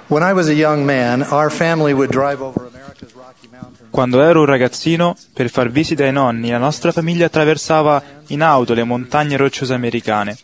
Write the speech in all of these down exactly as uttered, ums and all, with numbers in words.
When I was a young man, our family would drive over America's Rocky Mountains. Quando ero un ragazzino, per far visita ai nonni, la nostra famiglia attraversava in auto le montagne rocciose americane.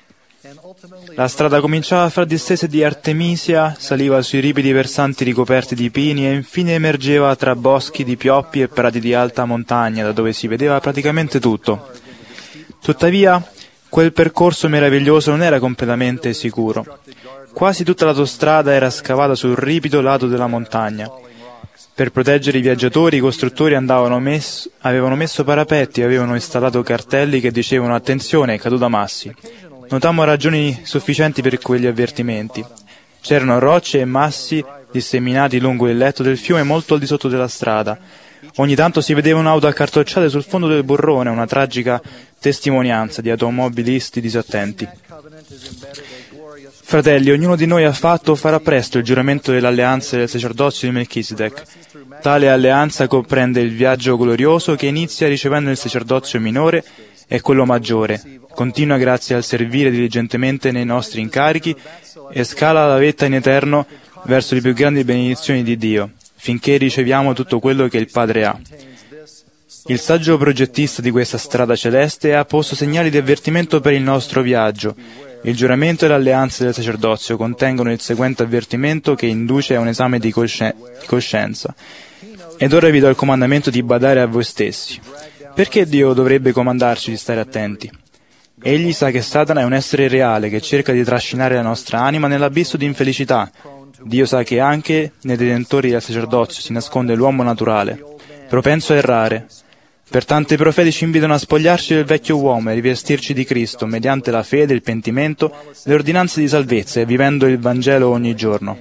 La strada cominciava fra distese di Artemisia, saliva sui ripidi versanti ricoperti di pini e infine emergeva tra boschi di pioppi e prati di alta montagna, da dove si vedeva praticamente tutto. Tuttavia, quel percorso meraviglioso non era completamente sicuro. Quasi tutta l'autostrada era scavata sul ripido lato della montagna. Per proteggere i viaggiatori, i costruttori andavano messo, avevano messo parapetti e avevano installato cartelli che dicevano «Attenzione, caduta massi». Notammo ragioni sufficienti per quegli avvertimenti. C'erano rocce e massi disseminati lungo il letto del fiume molto al di sotto della strada. Ogni tanto si vedevano auto accartocciate sul fondo del burrone, una tragica testimonianza di automobilisti disattenti. Fratelli, ognuno di noi ha fatto o farà presto il giuramento dell'alleanza del sacerdozio di Melchisedec. Tale alleanza comprende il viaggio glorioso che inizia ricevendo il sacerdozio minore e quello maggiore, continua grazie al servire diligentemente nei nostri incarichi e scala la vetta in eterno verso le più grandi benedizioni di Dio, finché riceviamo tutto quello che il Padre ha. Il saggio progettista di questa strada celeste ha posto segnali di avvertimento per il nostro viaggio. Il giuramento e l'alleanza del sacerdozio contengono il seguente avvertimento che induce a un esame di cosci- coscienza. Ed ora vi do il comandamento di badare a voi stessi. Perché Dio dovrebbe comandarci di stare attenti? Egli sa che Satana è un essere reale che cerca di trascinare la nostra anima nell'abisso di infelicità. Dio sa che anche nei detentori del sacerdozio si nasconde l'uomo naturale, propenso a errare. Pertanto i profeti ci invitano a spogliarci del vecchio uomo e rivestirci di Cristo mediante la fede, il pentimento, le ordinanze di salvezza e vivendo il Vangelo ogni giorno.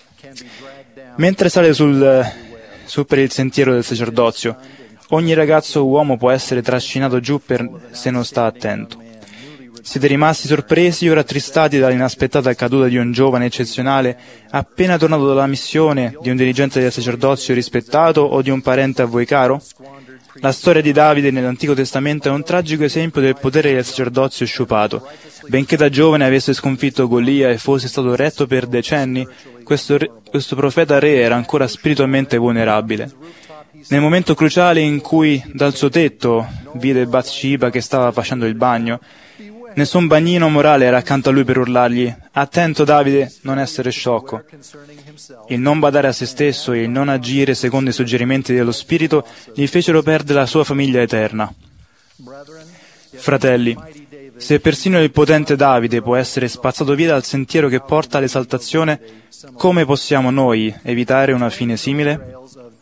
Mentre sale sul, su per il sentiero del sacerdozio, ogni ragazzo uomo può essere trascinato giù per se non sta attento. Siete rimasti sorpresi o rattristati dall'inaspettata caduta di un giovane eccezionale appena tornato dalla missione, di un dirigente del sacerdozio rispettato o di un parente a voi caro? La storia di Davide nell'Antico Testamento è un tragico esempio del potere del sacerdozio sciupato. Benché da giovane avesse sconfitto Golia e fosse stato retto per decenni, questo, re, questo profeta re era ancora spiritualmente vulnerabile. Nel momento cruciale in cui dal suo tetto vide Bathsheba che stava facendo il bagno, nessun bagnino morale era accanto a lui per urlargli «Attento Davide, non essere sciocco». Il non badare a se stesso e il non agire secondo i suggerimenti dello Spirito gli fecero perdere la sua famiglia eterna. Fratelli, se persino il potente Davide può essere spazzato via dal sentiero che porta all'esaltazione, come possiamo noi evitare una fine simile?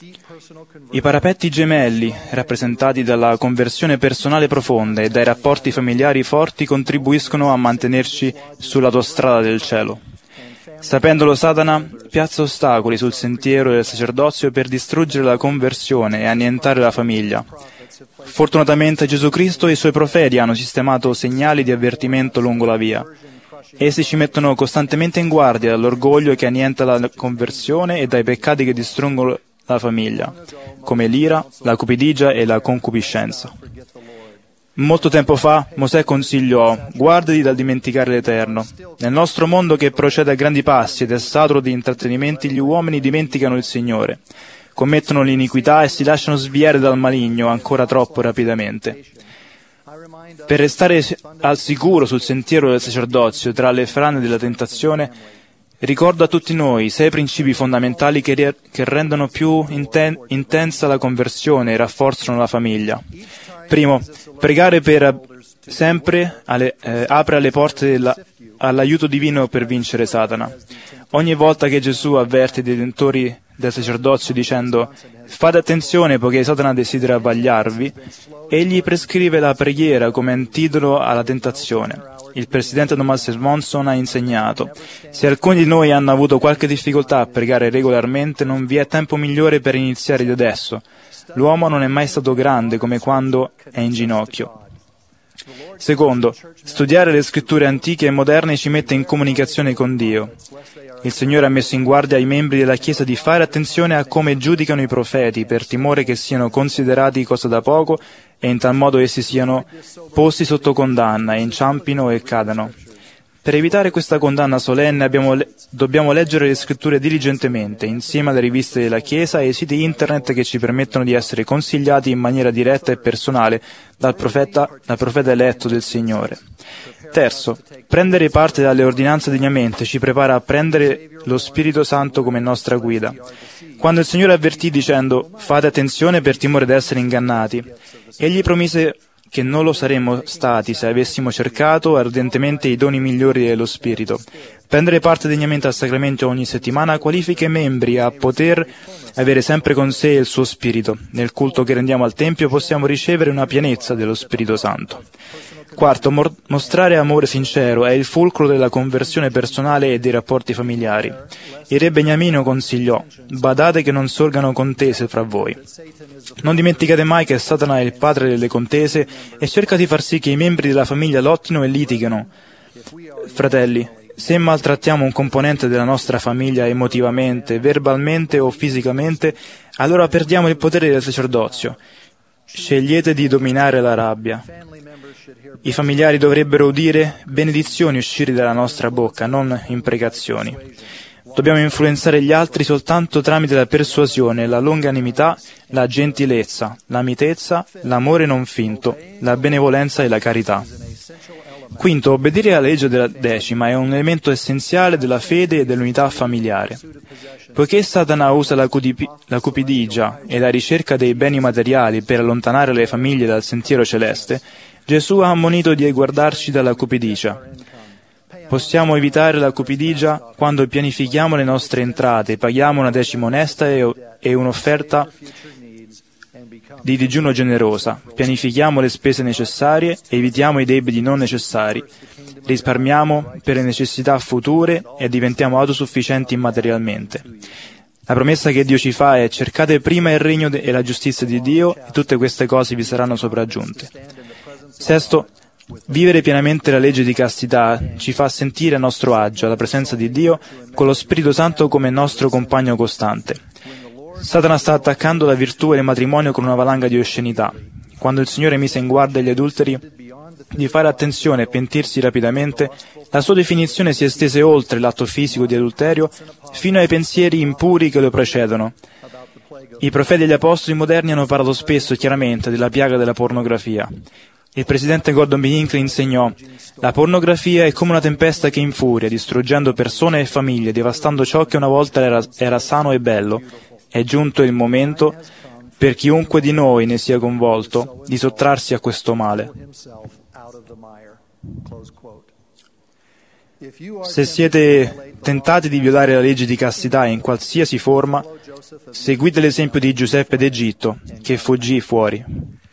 I parapetti gemelli, rappresentati dalla conversione personale profonda e dai rapporti familiari forti, contribuiscono a mantenerci sull'autostrada del cielo. Sapendolo, Satana piazza ostacoli sul sentiero del sacerdozio per distruggere la conversione e annientare la famiglia. Fortunatamente Gesù Cristo e i suoi profeti hanno sistemato segnali di avvertimento lungo la via. Essi ci mettono costantemente in guardia dall'orgoglio che annienta la conversione e dai peccati che distruggono la famiglia, come l'ira, la cupidigia e la concupiscenza. Molto tempo fa Mosè consigliò: guardati dal dimenticare l'Eterno. Nel nostro mondo che procede a grandi passi ed è saturo di intrattenimenti, gli uomini dimenticano il Signore, commettono l'iniquità e si lasciano sviare dal maligno ancora troppo rapidamente. Per restare al sicuro sul sentiero del sacerdozio tra le frane della tentazione, ricordo a tutti noi sei principi fondamentali che, re- che rendono più inten- intensa la conversione e rafforzano la famiglia. Primo, pregare per sempre alle, eh, apre alle porte della, all'aiuto divino per vincere Satana. Ogni volta che Gesù avverte i detentori del sacerdozio dicendo «Fate attenzione poiché Satana desidera vagliarvi», egli prescrive la preghiera come antidoto alla tentazione. Il presidente Thomas Monson ha insegnato: se alcuni di noi hanno avuto qualche difficoltà a pregare regolarmente, non vi è tempo migliore per iniziare di adesso. L'uomo non è mai stato grande come quando è in ginocchio. Secondo, studiare le scritture antiche e moderne ci mette in comunicazione con Dio. Il Signore ha messo in guardia ai membri della Chiesa di fare attenzione a come giudicano i profeti, per timore che siano considerati cosa da poco e in tal modo essi siano posti sotto condanna e inciampino e cadano. Per evitare questa condanna solenne abbiamo le- dobbiamo leggere le scritture diligentemente, insieme alle riviste della Chiesa e ai siti internet che ci permettono di essere consigliati in maniera diretta e personale dal profeta, dal profeta eletto del Signore. Terzo, prendere parte dalle ordinanze degnamente ci prepara a prendere lo Spirito Santo come nostra guida. Quando il Signore avvertì dicendo «Fate attenzione per timore d'essere ingannati», Egli promise che non lo saremmo stati se avessimo cercato ardentemente i doni migliori dello Spirito. Prendere parte degnamente al sacramento ogni settimana qualifica i membri a poter avere sempre con sé il suo Spirito. Nel culto che rendiamo al Tempio possiamo ricevere una pienezza dello Spirito Santo. Quarto, mor- mostrare amore sincero è il fulcro della conversione personale e dei rapporti familiari. Il re Beniamino consigliò: badate che non sorgano contese fra voi. Non dimenticate mai che Satana è il padre delle contese e cerca di far sì che i membri della famiglia lottino e litighino. Fratelli, se maltrattiamo un componente della nostra famiglia emotivamente, verbalmente o fisicamente, allora perdiamo il potere del sacerdozio. Scegliete di dominare la rabbia. I familiari dovrebbero udire benedizioni uscire dalla nostra bocca, non imprecazioni. Dobbiamo influenzare gli altri soltanto tramite la persuasione, la longanimità, la gentilezza, la mitezza, l'amore non finto, la benevolenza e la carità. Quinto, obbedire alla legge della decima è un elemento essenziale della fede e dell'unità familiare. Poiché Satana usa la, cudipi- la cupidigia e la ricerca dei beni materiali per allontanare le famiglie dal sentiero celeste, Gesù ha ammonito di guardarci dalla cupidigia. Possiamo evitare la cupidigia quando pianifichiamo le nostre entrate, paghiamo una decima onesta e, e un'offerta di digiuno generosa, pianifichiamo le spese necessarie, evitiamo i debiti non necessari, risparmiamo per le necessità future e diventiamo autosufficienti materialmente. La promessa che Dio ci fa è: cercate prima il regno de- e la giustizia di Dio e tutte queste cose vi saranno sopraggiunte. Sesto, vivere pienamente la legge di castità ci fa sentire a nostro agio alla presenza di Dio con lo Spirito Santo come nostro compagno costante. Satana sta attaccando la virtù e il matrimonio con una valanga di oscenità. Quando il Signore mise in guardia gli adulteri di fare attenzione e pentirsi rapidamente, la sua definizione si estese oltre l'atto fisico di adulterio fino ai pensieri impuri che lo precedono. I profeti e gli apostoli moderni hanno parlato spesso e chiaramente della piaga della pornografia. Il presidente Gordon B. Hinckley insegnò: la pornografia è come una tempesta che infuria, distruggendo persone e famiglie, devastando ciò che una volta era, era sano e bello. È giunto il momento, per chiunque di noi ne sia coinvolto, di sottrarsi a questo male. Se siete tentati di violare la legge di castità in qualsiasi forma, seguite l'esempio di Giuseppe d'Egitto, che fuggì fuori.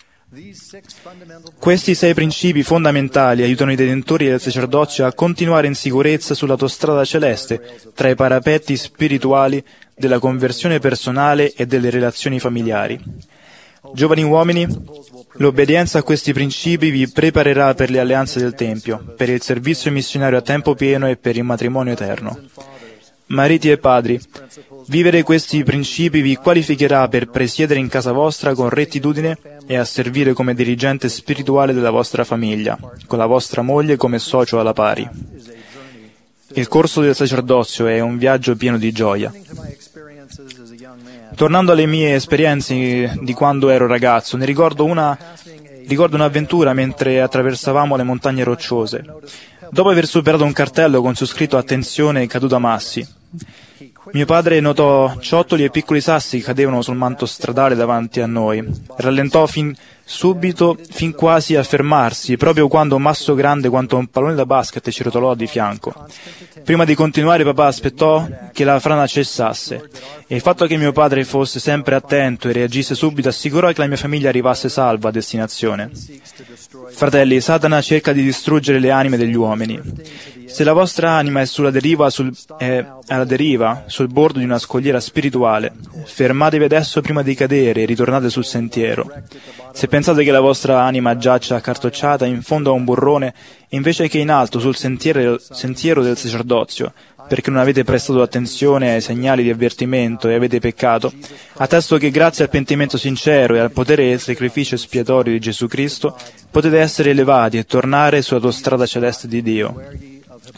Questi sei principi fondamentali aiutano i detentori del sacerdozio a continuare in sicurezza sull'autostrada celeste tra i parapetti spirituali della conversione personale e delle relazioni familiari. Giovani uomini, l'obbedienza a questi principi vi preparerà per le alleanze del Tempio, per il servizio missionario a tempo pieno e per il matrimonio eterno. Mariti e padri, vivere questi principi vi qualificherà per presiedere in casa vostra con rettitudine e a servire come dirigente spirituale della vostra famiglia, con la vostra moglie come socio alla pari. Il corso del sacerdozio è un viaggio pieno di gioia. Tornando alle mie esperienze di quando ero ragazzo, ne ricordo una, ricordo un'avventura mentre attraversavamo le montagne rocciose. Dopo aver superato un cartello con su scritto «Attenzione, caduta massi», mio padre notò ciottoli e piccoli sassi che cadevano sul manto stradale davanti a noi. Rallentò fin subito, fin quasi a fermarsi, proprio quando un masso grande quanto un pallone da basket ci rotolò di fianco. Prima di continuare papà aspettò che la frana cessasse, e il fatto che mio padre fosse sempre attento e reagisse subito assicurò che la mia famiglia arrivasse salva a destinazione. Fratelli, Satana cerca di distruggere le anime degli uomini. Se la vostra anima è sulla deriva, sul, è alla deriva, sul bordo di una scogliera spirituale, fermatevi adesso prima di cadere e ritornate sul sentiero. Se pensate che la vostra anima giaccia accartocciata in fondo a un burrone, invece che in alto sul sentiero, sentiero del sacerdozio, perché non avete prestato attenzione ai segnali di avvertimento e avete peccato, attesto che grazie al pentimento sincero e al potere del sacrificio espiatorio di Gesù Cristo potete essere elevati e tornare sull'autostrada celeste di Dio.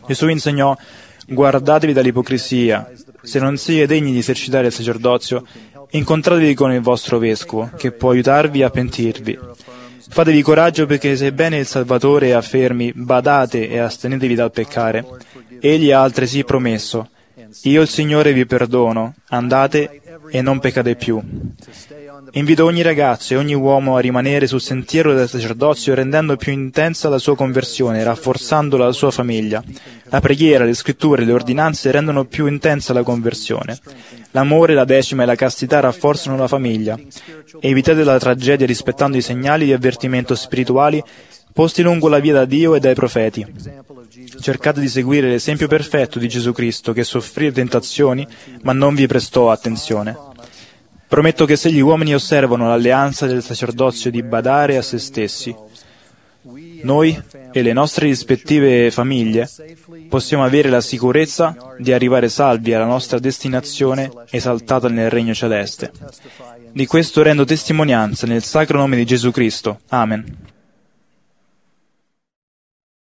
Gesù insegnò: guardatevi dall'ipocrisia. Se non siete degni di esercitare il sacerdozio, incontratevi con il vostro vescovo, che può aiutarvi a pentirvi. Fatevi coraggio, perché sebbene il Salvatore affermi: badate e astenetevi dal peccare, egli ha altresì promesso: io il Signore vi perdono, andate e non peccate più. Invito ogni ragazzo e ogni uomo a rimanere sul sentiero del sacerdozio, rendendo più intensa la sua conversione, rafforzando la sua famiglia. La preghiera, le scritture e le ordinanze rendono più intensa la conversione. L'amore, la decima e la castità rafforzano la famiglia. Evitate la tragedia rispettando i segnali di avvertimento spirituali posti lungo la via da Dio e dai profeti. Cercate di seguire l'esempio perfetto di Gesù Cristo, che soffrì le tentazioni, ma non vi prestò attenzione. Prometto che se gli uomini osservano l'alleanza del sacerdozio di badare a se stessi, noi e le nostre rispettive famiglie possiamo avere la sicurezza di arrivare salvi alla nostra destinazione esaltata nel Regno Celeste. Di questo rendo testimonianza nel sacro nome di Gesù Cristo. Amen.